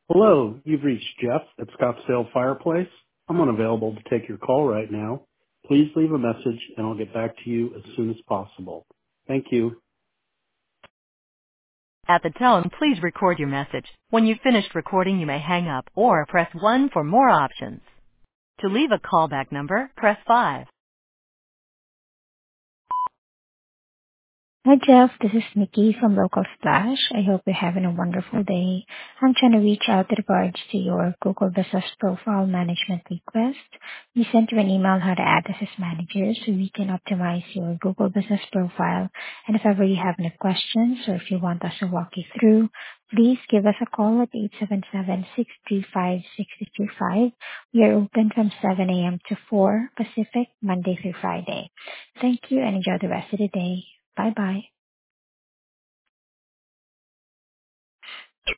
Hello, you've reached Jeff at Scottsdale Fireplace. I'm unavailable to take your call right now. Please leave a message and I'll get back to you as soon as possible. Thank you. At the tone, please record your message. When you've finished recording, you may hang up or press 1 for more options. To leave a callback number, press 5. Hi, Jeff. This is Nikki from Local Splash. I hope you're having a wonderful day. I'm trying to reach out with regards to your Google Business Profile Management request. We sent you an email how to add us as managers so we can optimize your Google Business Profile. And if ever you have any questions or if you want us to walk you through, please give us a call at 877-635-6225. We are open from 7 a.m. to 4 Pacific, Monday through Friday. Thank you and enjoy the rest of the day. Bye-bye.